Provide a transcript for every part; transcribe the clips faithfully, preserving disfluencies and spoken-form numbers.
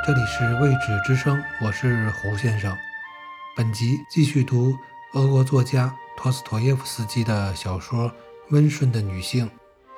这里是未知之声，我是胡先生。本集继续读俄国作家托斯妥耶夫斯基的小说《温顺的女性》。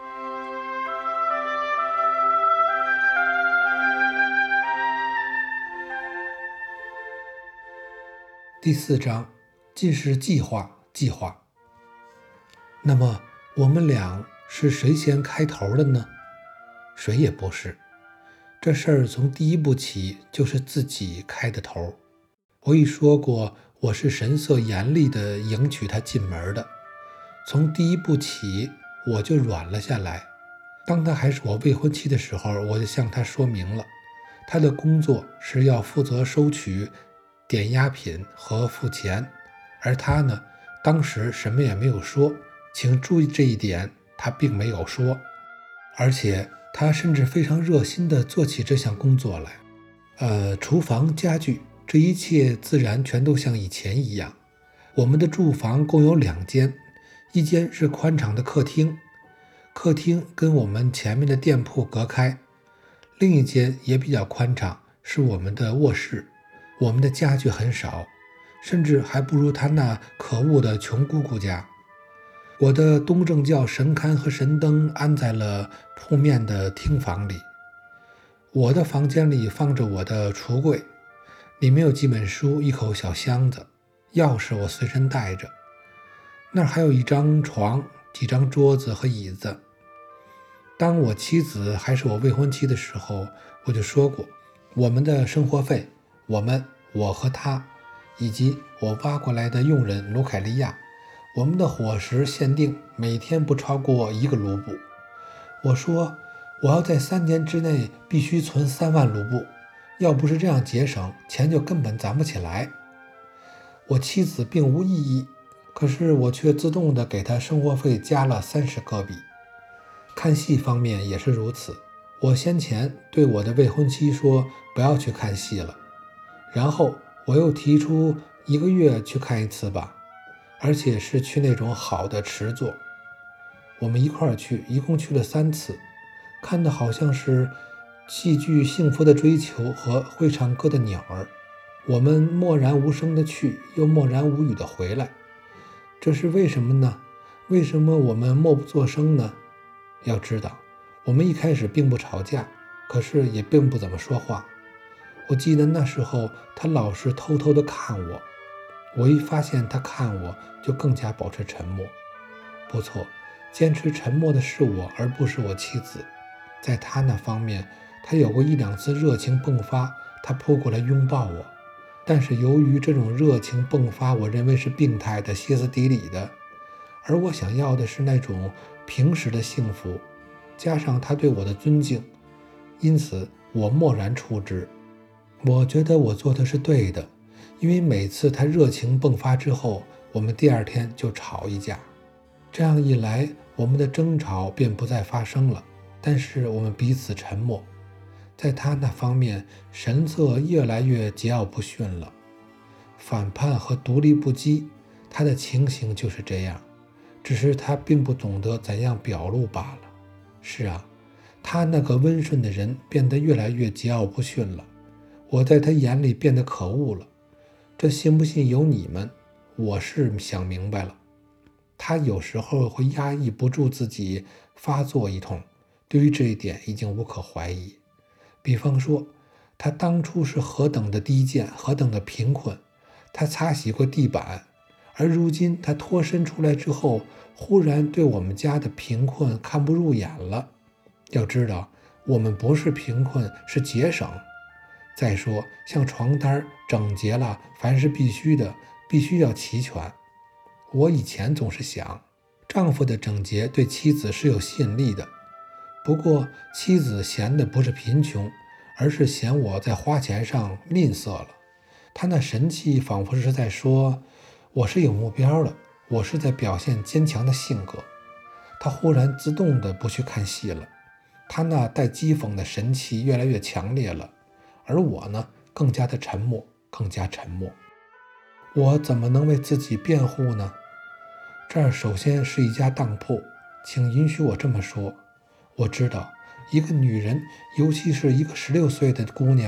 第四章，尽是计划，计划。那么我们俩是谁先开头的呢？谁也不是。这事儿从第一步起就是自己开的头。我已说过，我是神色严厉地迎娶她进门的。从第一步起，我就软了下来。当她还是我未婚妻的时候，我就向她说明了，她的工作是要负责收取点押品和付钱，而她呢，当时什么也没有说。请注意这一点，她并没有说，而且她甚至非常热心地做起这项工作来。呃，厨房、家具，这一切自然全都像以前一样。我们的住房共有两间，一间是宽敞的客厅，客厅跟我们前面的店铺隔开；另一间也比较宽敞，是我们的卧室。我们的家具很少，甚至还不如他那可恶的穷姑姑家。我的东正教神龛和神灯安在了铺面的厅房里。我的房间里放着我的橱柜，里面有几本书，一口小箱子，钥匙我随身带着。那儿还有一张床，几张桌子和椅子。当我妻子还是我未婚妻的时候，我就说过，我们的生活费，我们，我和她，以及我挖过来的佣人卢凯利亚，我们的伙食限定每天不超过一个卢布。我说我要在三年之内必须存三万卢布，要不是这样节省，钱就根本攒不起来。我妻子并无异议，可是我却自动地给她生活费加了三十戈比。看戏方面也是如此，我先前对我的未婚妻说不要去看戏了，然后我又提出一个月去看一次吧，而且是去那种好的池座。我们一块儿去，一共去了三次，看的好像是戏剧《幸福的追求》和会唱歌的鸟儿。我们默然无声的去，又默然无语的回来。这是为什么呢？为什么我们默不作声呢？要知道，我们一开始并不吵架，可是也并不怎么说话。我记得那时候他老是偷偷地看我，我一发现他看我，就更加保持沉默。不错，坚持沉默的是我，而不是我妻子。在他那方面，他有过一两次热情迸发，他扑过来拥抱我，但是由于这种热情迸发，我认为是病态的、歇斯底里的，而我想要的是那种平时的幸福，加上他对我的尊敬，因此我默然处之。我觉得我做的是对的，因为每次他热情迸发之后，我们第二天就吵一架。这样一来，我们的争吵便不再发生了，但是我们彼此沉默。在他那方面，神色越来越桀骜不驯了，反叛和独立不羁，他的情形就是这样，只是他并不懂得怎样表露罢了。是啊，他那个温顺的人变得越来越桀骜不驯了，我在他眼里变得可恶了。这信不信由你们，我是想明白了。他有时候会压抑不住自己发作一通，对于这一点已经无可怀疑。比方说，他当初是何等的低贱，何等的贫困，他擦洗过地板，而如今他脱身出来之后，忽然对我们家的贫困看不入眼了。要知道，我们不是贫困，是节省。再说，像床单整洁了，凡是必须的，必须要齐全。我以前总是想，丈夫的整洁对妻子是有吸引力的。不过妻子嫌的不是贫穷，而是嫌我在花钱上吝啬了。她那神气仿佛是在说，我是有目标的，我是在表现坚强的性格。她忽然自动的不去看戏了，她那带讥讽的神气越来越强烈了，而我呢，更加的沉默，更加沉默。我怎么能为自己辩护呢？这儿首先是一家当铺，请允许我这么说。我知道一个女人，尤其是一个十六岁的姑娘，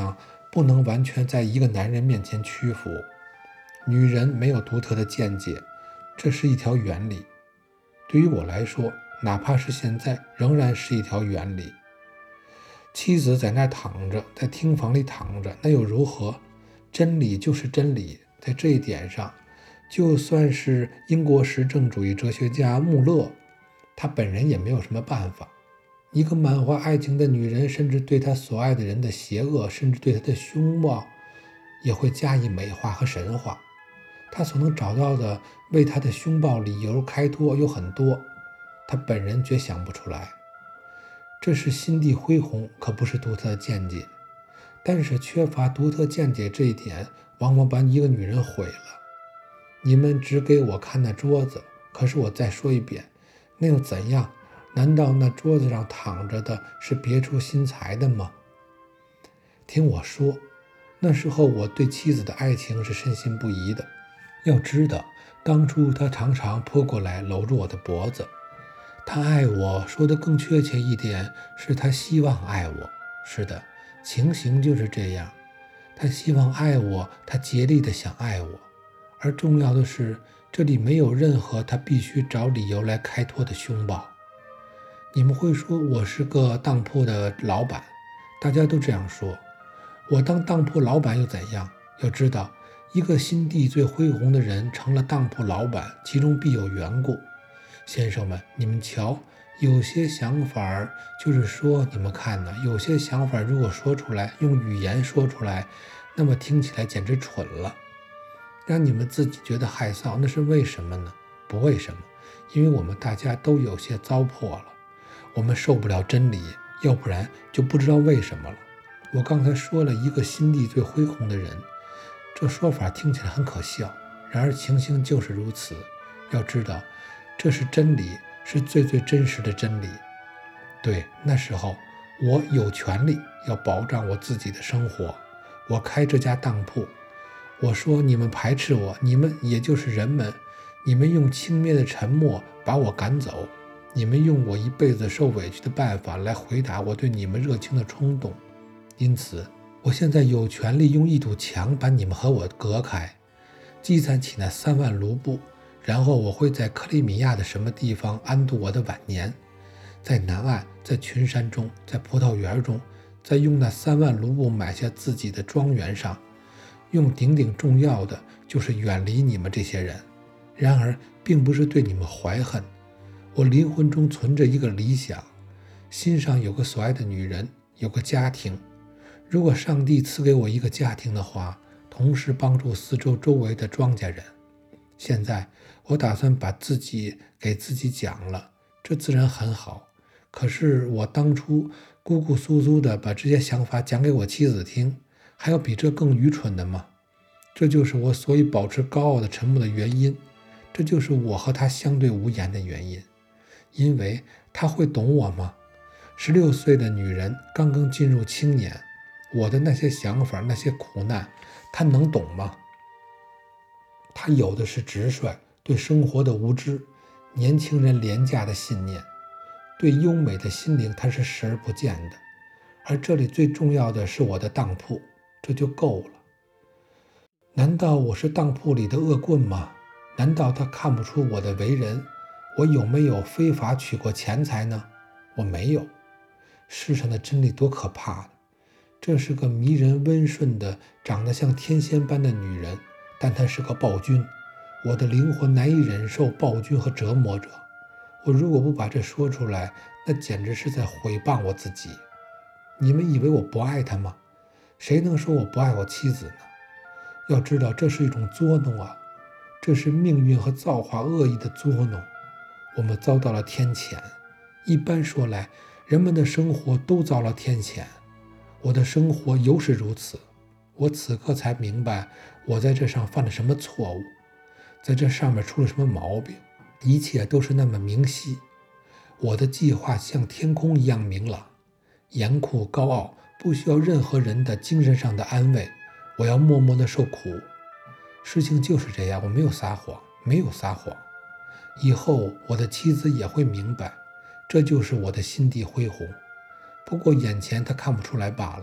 不能完全在一个男人面前屈服。女人没有独特的见解，这是一条原理。对于我来说，哪怕是现在，仍然是一条原理。妻子在那儿躺着，在厅房里躺着，那又如何？真理就是真理。在这一点上，就算是英国实证主义哲学家穆勒，他本人也没有什么办法。一个满怀爱情的女人，甚至对她所爱的人的邪恶，甚至对他的凶暴，也会加以美化和神化。她所能找到的为她的凶暴理由开脱有很多，她本人绝想不出来。这是心地恢宏，可不是独特的见解。但是缺乏独特见解这一点，往往把一个女人毁了。你们只给我看那桌子，可是我再说一遍，那又怎样？难道那桌子上躺着的是别出心裁的吗？听我说，那时候我对妻子的爱情是深信不疑的。要知道，当初她常常扑过来搂住我的脖子。她爱我，说的更确切一点，是她希望爱我。是的，情形就是这样。她希望爱我，她竭力的想爱我。而重要的是，这里没有任何她必须找理由来开脱的凶暴。你们会说我是个当铺的老板，大家都这样说。我当当铺老板又怎样？要知道，一个心地最恢宏的人成了当铺老板，其中必有缘故。先生们，你们瞧，有些想法，就是说，你们看呢，有些想法如果说出来，用语言说出来，那么听起来简直蠢了，让你们自己觉得害臊。那是为什么呢？不为什么，因为我们大家都有些糟粕了。我们受不了真理，要不然就不知道为什么了。我刚才说了一个心地最恢宏的人，这说法听起来很可笑，然而情形就是如此。要知道，这是真理，是最最真实的真理。对，那时候我有权利要保障我自己的生活，我开这家当铺。我说你们排斥我，你们也就是人们，你们用轻蔑的沉默把我赶走。你们用我一辈子受委屈的办法来回答我对你们热情的冲动，因此我现在有权利用一堵墙把你们和我隔开，积攒起那三万卢布，然后我会在克里米亚的什么地方安度我的晚年，在南岸，在群山中，在葡萄园中，在用那三万卢布买下自己的庄园上，用顶顶重要的就是远离你们这些人。然而并不是对你们怀恨，我灵魂中存着一个理想，心上有个所爱的女人，有个家庭。如果上帝赐给我一个家庭的话，同时帮助四周周围的庄稼人。现在我打算把自己给自己讲了，这自然很好。可是我当初咕咕苏苏的把这些想法讲给我妻子听，还有比这更愚蠢的吗？这就是我所以保持高傲的沉默的原因，这就是我和她相对无言的原因。因为她会懂我吗？十六岁的女人刚刚进入青年，我的那些想法，那些苦难，她能懂吗？她有的是直率，对生活的无知，年轻人廉价的信念，对优美的心灵她是视而不见的。而这里最重要的是我的当铺，这就够了。难道我是当铺里的恶棍吗？难道他看不出我的为人？我有没有非法取过钱财呢？我没有。世上的真理多可怕呢！这是个迷人温顺的长得像天仙般的女人，但她是个暴君。我的灵魂难以忍受暴君和折磨者。我如果不把这说出来，那简直是在毁谤我自己。你们以为我不爱她吗？谁能说我不爱我妻子呢？要知道，这是一种作弄啊，这是命运和造化恶意的作弄。我们遭到了天谴。一般说来，人们的生活都遭了天谴。我的生活尤是如此。我此刻才明白，我在这上犯了什么错误，在这上面出了什么毛病。一切都是那么明晰。我的计划像天空一样明朗，严酷高傲，不需要任何人的精神上的安慰。我要默默地受苦。事情就是这样，我没有撒谎，没有撒谎。以后我的妻子也会明白，这就是我的心地恢宏。不过眼前她看不出来罢了，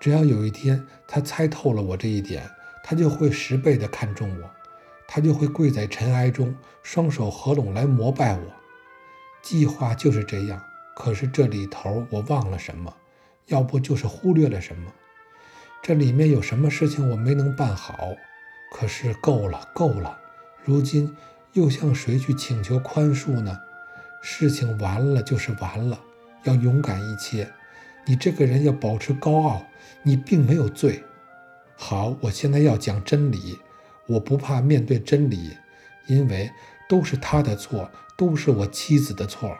只要有一天他猜透了我这一点，他就会十倍的看重我，他就会跪在尘埃中，双手合拢来膜拜我。计划就是这样，可是这里头我忘了什么，要不就是忽略了什么。这里面有什么事情我没能办好，可是够了够了，如今又向谁去请求宽恕呢？事情完了就是完了，要勇敢一些。你这个人要保持高傲，你并没有罪。好，我现在要讲真理，我不怕面对真理，因为都是他的错，都是我妻子的错。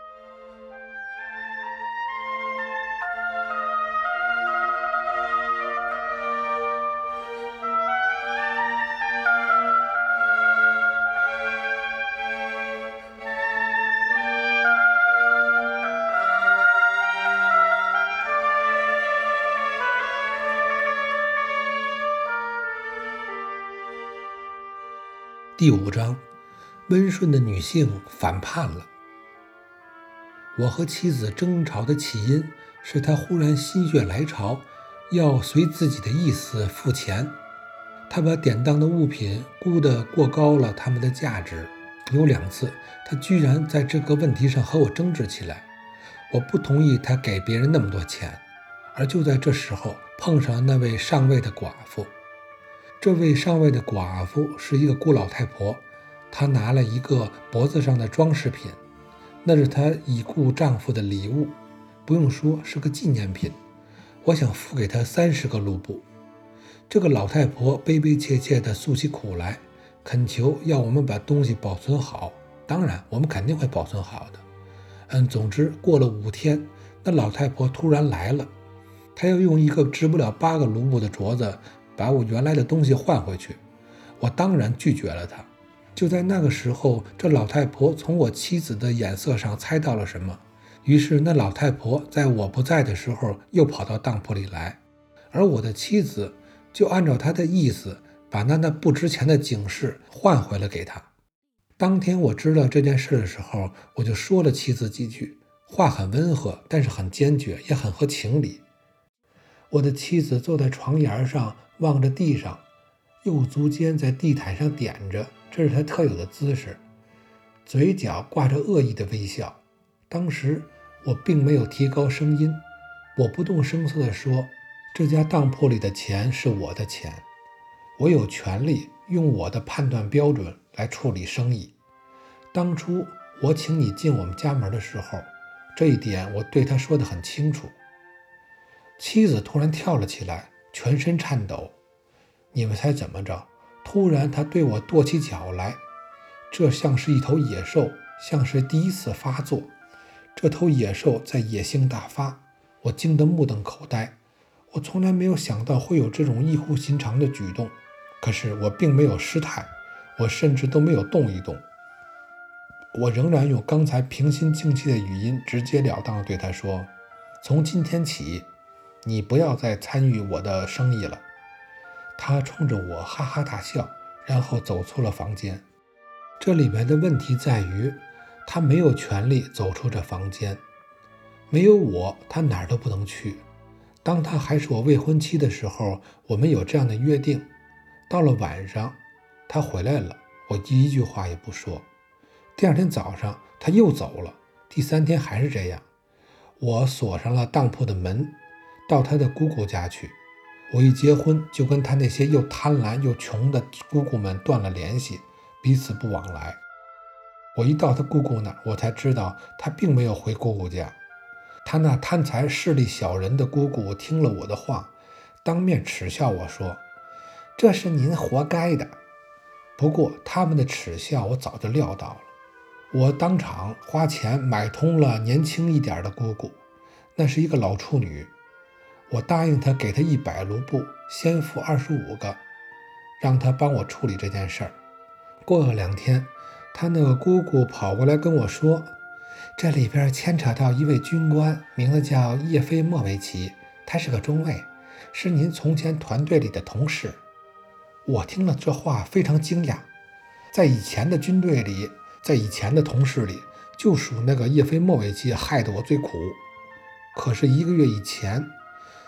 第五章，温顺的女性反叛了。我和妻子争吵的起因是她忽然心血来潮，要随自己的意思付钱。她把典当的物品估得过高了它们的价值。有两次，她居然在这个问题上和我争执起来。我不同意她给别人那么多钱，而就在这时候碰上了那位上尉的寡妇。这位上尉的寡妇是一个孤老太婆，她拿了一个脖子上的装饰品，那是她已故丈夫的礼物，不用说是个纪念品。我想付给她三十个卢布。这个老太婆悲悲切切地诉起苦来，恳求要我们把东西保存好。当然，我们肯定会保存好的。嗯，总之过了五天，那老太婆突然来了，她要用一个值不了八个卢布的镯子把我原来的东西换回去。我当然拒绝了她。就在那个时候，这老太婆从我妻子的眼色上猜到了什么，于是那老太婆在我不在的时候又跑到当铺里来，而我的妻子就按照她的意思把那那不值钱的警示换回了给她。当天我知道这件事的时候，我就说了妻子几句，话很温和，但是很坚决，也很合情理。我的妻子坐在床沿上，望着地上，右足尖在地毯上点着，这是她特有的姿势，嘴角挂着恶意的微笑。当时我并没有提高声音，我不动声色地说，这家当铺里的钱是我的钱，我有权利用我的判断标准来处理生意。当初我请你进我们家门的时候，这一点我对他说得很清楚。妻子突然跳了起来，全身颤抖。你们猜怎么着？突然他对我跺起脚来，这像是一头野兽，像是第一次发作。这头野兽在野性大发，我惊得目瞪口呆。我从来没有想到会有这种异乎寻常的举动，可是我并没有失态，我甚至都没有动一动。我仍然用刚才平心静气的语音直截了当地对他说，从今天起你不要再参与我的生意了。他冲着我哈哈大笑，然后走出了房间。这里面的问题在于，他没有权利走出这房间，没有我他哪儿都不能去。当他还是我未婚妻的时候，我们有这样的约定，到了晚上他回来了，我一句话也不说。第二天早上他又走了，第三天还是这样。我锁上了当铺的门，到他的姑姑家去。我一结婚就跟他那些又贪婪又穷的姑姑们断了联系，彼此不往来。我一到他姑姑那儿，我才知道他并没有回姑姑家。他那贪财势利小人的姑姑听了我的话，当面耻笑我说，这是您活该的。不过他们的耻笑我早就料到了，我当场花钱买通了年轻一点的姑姑，那是一个老处女。我答应他给他一百卢布，先付二十五个，让他帮我处理这件事儿。过了两天，他那个姑姑跑过来跟我说，这里边牵扯到一位军官，名字叫叶菲莫维奇，他是个中尉，是您从前团队里的同事。我听了这话非常惊讶，在以前的军队里，在以前的同事里，就属那个叶菲莫维奇害得我最苦。可是一个月以前，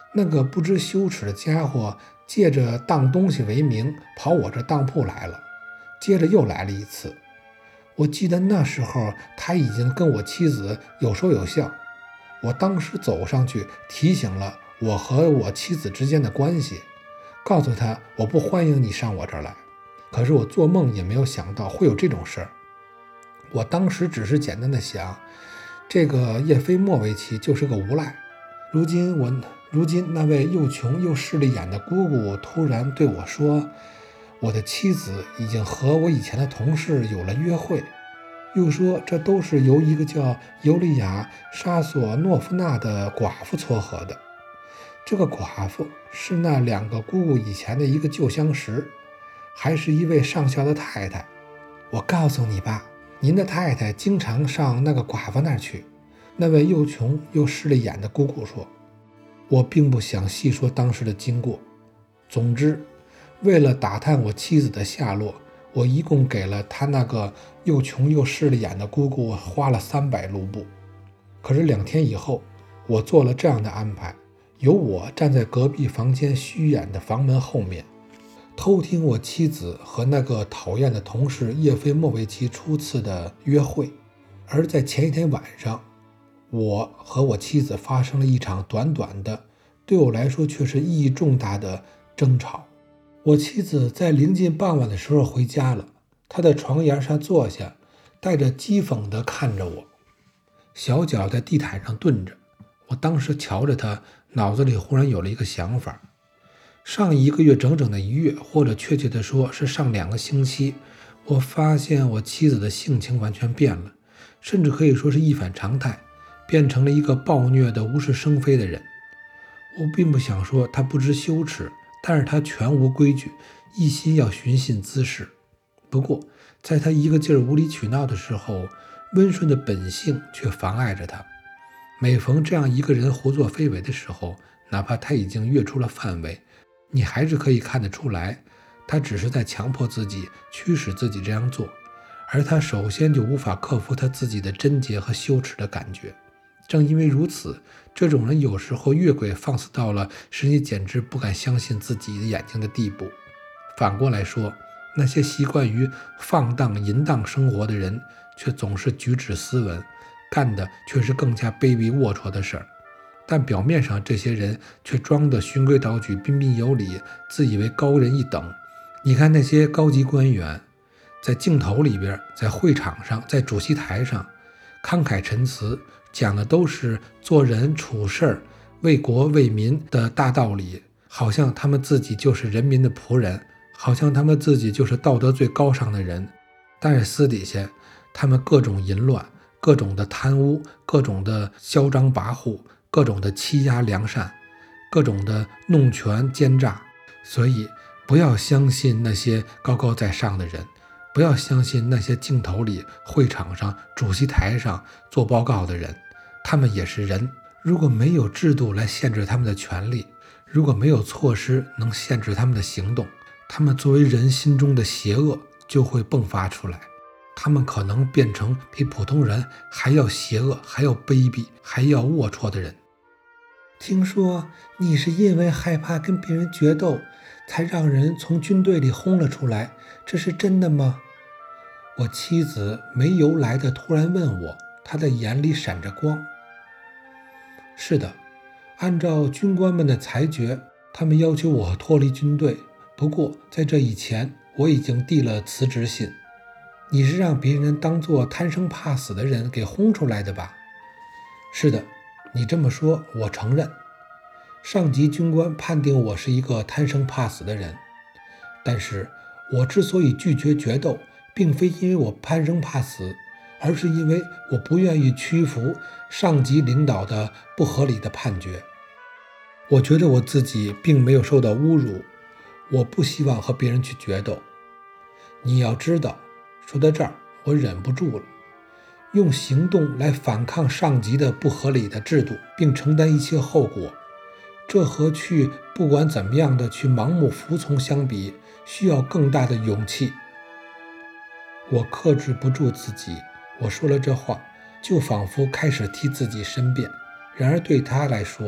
那个不知羞耻的家伙借着当东西为名跑我这当铺来了，接着又来了一次。我记得那时候他已经跟我妻子有说有笑，我当时走上去提醒了我和我妻子之间的关系，告诉他我不欢迎你上我这儿来。可是我做梦也没有想到会有这种事儿。我当时只是简单的想，这个叶菲莫维奇就是个无赖。如今我如今那位又穷又势利眼的姑姑突然对我说，我的妻子已经和我以前的同事有了约会，又说这都是由一个叫尤利娅·沙索诺夫娜的寡妇撮合的。这个寡妇是那两个姑姑以前的一个旧相识，还是一位上校的太太。我告诉你吧，您的太太经常上那个寡妇那儿去。那位又穷又势利眼的姑姑说。我并不想细说当时的经过，总之为了打探我妻子的下落，我一共给了她那个又穷又势利眼的姑姑花了三百卢布。可是两天以后，我做了这样的安排，由我站在隔壁房间虚掩的房门后面，偷听我妻子和那个讨厌的同事叶菲莫维奇初次的约会。而在前一天晚上，我和我妻子发生了一场短短的，对我来说却是意义重大的争吵。我妻子在临近傍晚的时候回家了，她在床沿上坐下，带着讥讽地看着我，小脚在地毯上蹲着。我当时瞧着她，脑子里忽然有了一个想法。上一个月整整的一月，或者确切地说是上两个星期，我发现我妻子的性情完全变了，甚至可以说是一反常态，变成了一个暴虐的无事生非的人。我并不想说他不知羞耻，但是他全无规矩，一心要寻衅滋事。不过在他一个劲儿无理取闹的时候，温顺的本性却妨碍着他。每逢这样一个人胡作非为的时候，哪怕他已经越出了范围，你还是可以看得出来，他只是在强迫自己，驱使自己这样做，而他首先就无法克服他自己的贞洁和羞耻的感觉。正因为如此，这种人有时候越轨放肆到了使你简直不敢相信自己的眼睛的地步。反过来说，那些习惯于放荡淫荡生活的人，却总是举止斯文，干的却是更加卑鄙龌龊的事儿。但表面上这些人却装得循规蹈矩，彬彬有礼，自以为高人一等。你看那些高级官员，在镜头里边，在会场上，在主席台上慷慨陈词，讲的都是做人处事为国为民的大道理，好像他们自己就是人民的仆人，好像他们自己就是道德最高尚的人。但是私底下他们各种淫乱，各种的贪污，各种的嚣张跋扈，各种的欺压良善，各种的弄权奸诈。所以不要相信那些高高在上的人，不要相信那些镜头里、会场上、主席台上做报告的人，他们也是人。如果没有制度来限制他们的权利，如果没有措施能限制他们的行动，他们作为人心中的邪恶就会迸发出来。他们可能变成比普通人还要邪恶、还要卑鄙、还要龌龊的人。听说你是因为害怕跟别人决斗，才让人从军队里轰了出来，这是真的吗？我妻子没由来的突然问我，她的眼里闪着光。是的，按照军官们的裁决，他们要求我脱离军队，不过在这以前，我已经递了辞职信。你是让别人当作贪生怕死的人给轰出来的吧？是的，你这么说，我承认。上级军官判定我是一个贪生怕死的人，但是我之所以拒绝决斗，并非因为我贪生怕死，而是因为我不愿意屈服上级领导的不合理的判决。我觉得我自己并没有受到侮辱，我不希望和别人去决斗。你要知道，说到这儿，我忍不住了。用行动来反抗上级的不合理的制度，并承担一切后果，这和去不管怎么样的去盲目服从相比，需要更大的勇气。我克制不住自己，我说了这话，就仿佛开始替自己申辩。然而对他来说，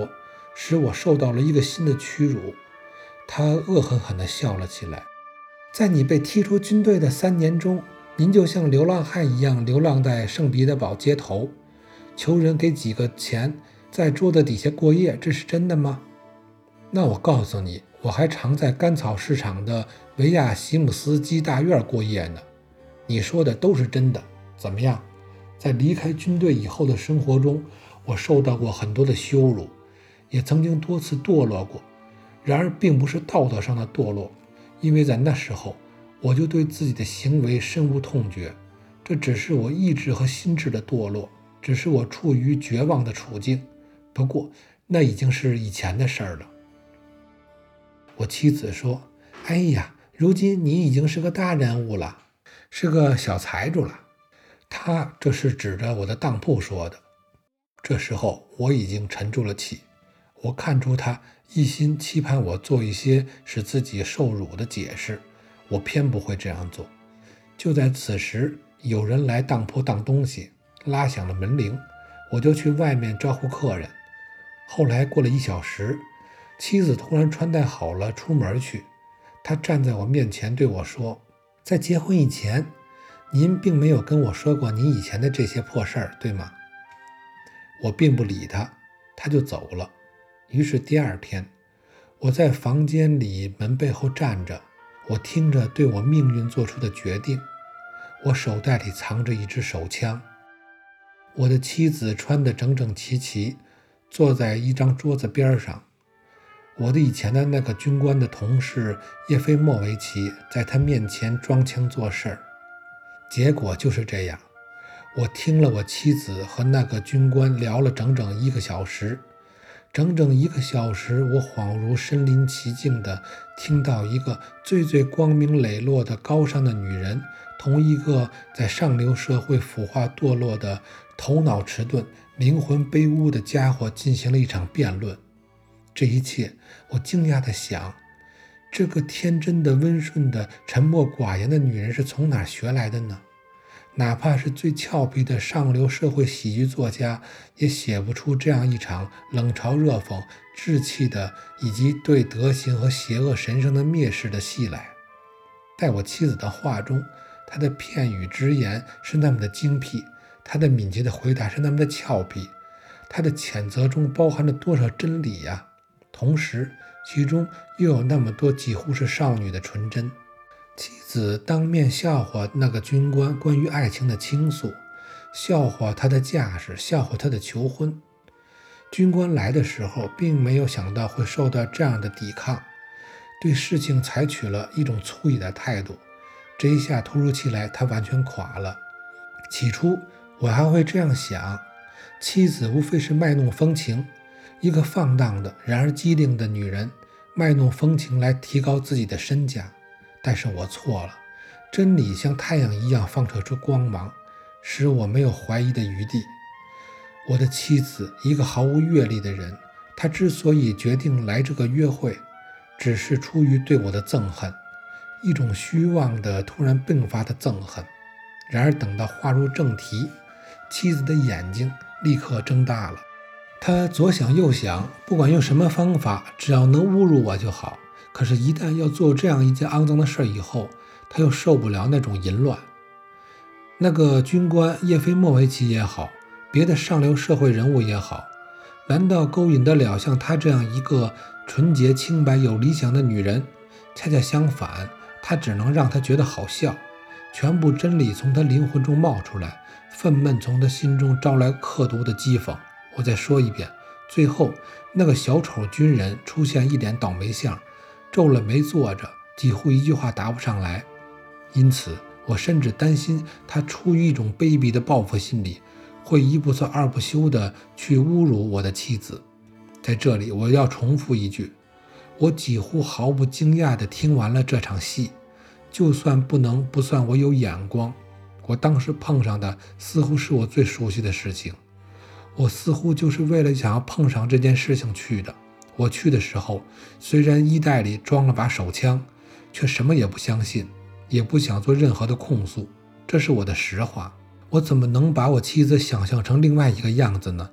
使我受到了一个新的屈辱。他恶狠狠地笑了起来。在你被踢出军队的三年中，您就像流浪汉一样流浪在圣彼得堡街头，求人给几个钱，在桌子底下过夜，这是真的吗？那我告诉你，我还常在甘草市场的维亚席姆斯基大院过夜呢。你说的都是真的。怎么样？在离开军队以后的生活中，我受到过很多的羞辱，也曾经多次堕落过。然而并不是道德上的堕落，因为在那时候我就对自己的行为深恶痛绝，这只是我意志和心智的堕落，只是我处于绝望的处境。不过那已经是以前的事儿了。我妻子说，哎呀，如今你已经是个大人物了，是个小财主了。他这是指着我的当铺说的。这时候我已经沉住了气，我看出他一心期盼我做一些使自己受辱的解释，我偏不会这样做。就在此时，有人来当铺当东西，拉响了门铃，我就去外面招呼客人。后来过了一小时，妻子突然穿戴好了出门去，她站在我面前对我说，在结婚以前，您并没有跟我说过您以前的这些破事儿，对吗？我并不理他，他就走了。于是第二天，我在房间里门背后站着，我听着对我命运做出的决定。我手袋里藏着一支手枪，我的妻子穿得整整齐齐，坐在一张桌子边上。我的以前的那个军官的同事叶菲莫维奇在他面前装腔作势。结果就是这样，我听了我妻子和那个军官聊了整整一个小时。整整一个小时，我恍如身临其境地听到一个最最光明磊落的高尚的女人同一个在上流社会腐化堕落的头脑迟钝、灵魂卑污的家伙进行了一场辩论。这一切，我惊讶地想，这个天真的、温顺的、沉默寡言的女人是从哪儿学来的呢？哪怕是最俏皮的上流社会喜剧作家，也写不出这样一场冷嘲热讽、稚气的以及对德行和邪恶神圣的蔑视的戏来。在我妻子的话中，她的片语之言是那么的精辟，她的敏捷的回答是那么的俏皮，她的谴责中包含着多少真理呀！同时，其中又有那么多几乎是少女的纯真。妻子当面笑话那个军官关于爱情的倾诉，笑话他的架势，笑话他的求婚。军官来的时候并没有想到会受到这样的抵抗，对事情采取了一种粗野的态度。这一下突如其来，他完全垮了。起初我还会这样想，妻子无非是卖弄风情，一个放荡的然而机灵的女人，卖弄风情来提高自己的身价。但是我错了，真理像太阳一样放射出光芒，使我没有怀疑的余地。我的妻子，一个毫无阅历的人，她之所以决定来这个约会，只是出于对我的憎恨，一种虚妄的突然迸发的憎恨。然而等到话入正题，妻子的眼睛立刻睁大了。她左想右想，不管用什么方法，只要能侮辱我就好。可是，一旦要做这样一件肮脏的事以后，他又受不了那种淫乱。那个军官叶菲莫维奇也好，别的上流社会人物也好，难道勾引得了像她这样一个纯洁清白有理想的女人？恰恰相反，她只能让她觉得好笑，全部真理从她灵魂中冒出来，愤懑从她心中招来刻毒的讥讽。我再说一遍，最后那个小丑军人出现一脸倒霉相，皱了眉坐着，几乎一句话答不上来。因此我甚至担心他出于一种卑鄙的报复心理，会一不做二不休地去侮辱我的妻子。在这里我要重复一句，我几乎毫不惊讶地听完了这场戏。就算不能不算我有眼光，我当时碰上的似乎是我最熟悉的事情，我似乎就是为了想要碰上这件事情去的。我去的时候，虽然衣袋里装了把手枪，却什么也不相信，也不想做任何的控诉。这是我的实话。我怎么能把我妻子想象成另外一个样子呢？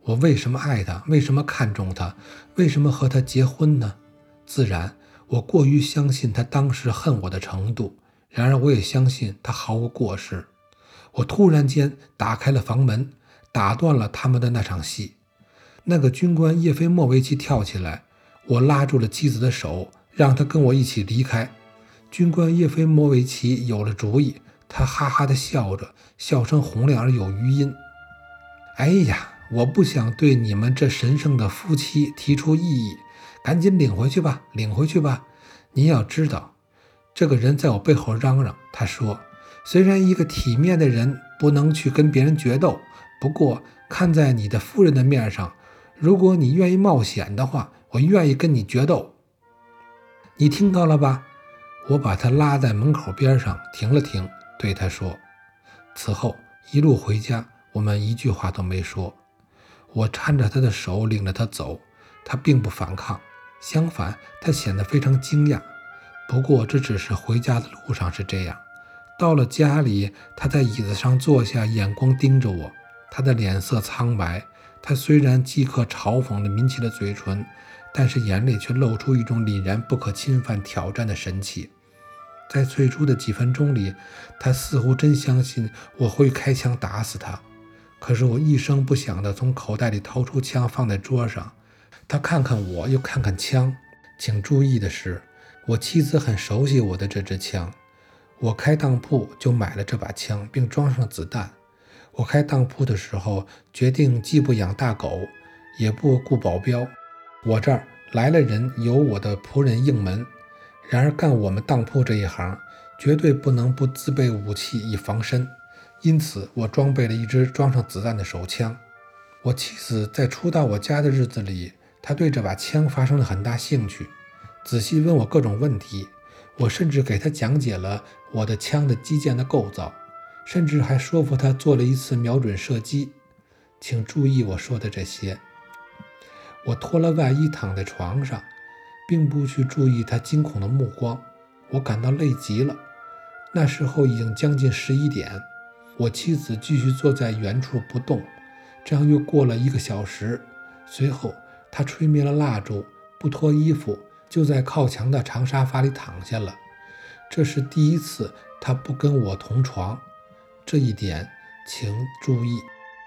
我为什么爱他？为什么看重他？为什么和他结婚呢？自然，我过于相信他当时恨我的程度，然而我也相信他毫无过失。我突然间打开了房门，打断了他们的那场戏。那个军官叶菲莫维奇跳起来，我拉住了妻子的手，让他跟我一起离开。军官叶菲莫维奇有了主意，他哈哈地笑着，笑声洪亮而有余音。哎呀，我不想对你们这神圣的夫妻提出异议，赶紧领回去吧，领回去吧。您要知道，这个人在我背后嚷嚷，他说，虽然一个体面的人不能去跟别人决斗，不过看在你的夫人的面上，如果你愿意冒险的话，我愿意跟你决斗。你听到了吧？我把他拉在门口边上，停了停，对他说。此后一路回家，我们一句话都没说。我搀着他的手，领着他走，他并不反抗，相反，他显得非常惊讶。不过这只是回家的路上是这样，到了家里，他在椅子上坐下，眼光盯着我，他的脸色苍白。他虽然即刻嘲讽地抿起了嘴唇，但是眼里却露出一种凛然不可侵犯挑战的神气。在最初的几分钟里，他似乎真相信我会开枪打死他。可是我一声不响地从口袋里掏出枪放在桌上，他看看我，又看看枪。请注意的是，我妻子很熟悉我的这支枪。我开当铺就买了这把枪，并装上子弹。我开当铺的时候，决定既不养大狗，也不雇保镖。我这儿来了人，由我的仆人应门。然而干我们当铺这一行，绝对不能不自备武器以防身。因此，我装备了一支装上子弹的手枪。我妻子在初到我家的日子里，她对这把枪发生了很大兴趣，仔细问我各种问题。我甚至给她讲解了我的枪的机件的构造，甚至还说服她做了一次瞄准射击。请注意我说的这些。我脱了外衣躺在床上，并不去注意她惊恐的目光。我感到累极了。那时候已经将近十一点。我妻子继续坐在原处不动，这样又过了一个小时。随后她吹灭了蜡烛，不脱衣服，就在靠墙的长沙发里躺下了。这是第一次她不跟我同床，这一点请注意。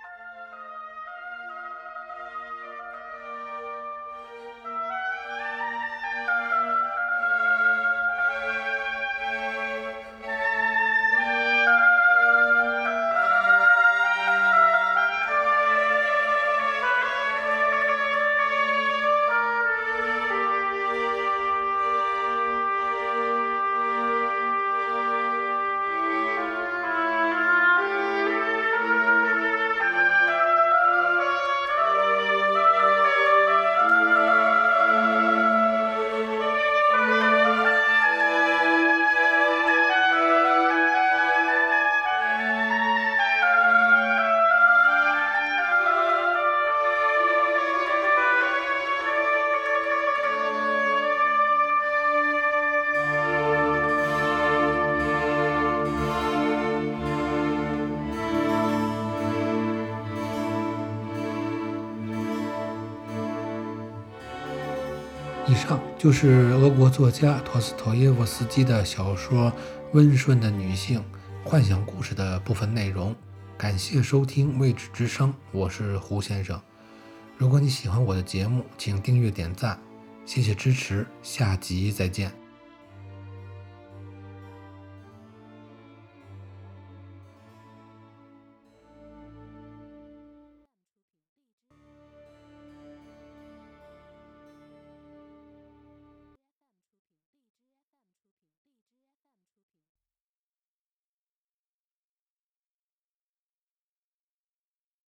以上就是俄国作家陀思妥耶夫斯基的小说《温顺的女性：幻想故事》的部分内容。感谢收听未知之声，我是胡先生。如果你喜欢我的节目，请订阅点赞，谢谢支持，下集再见。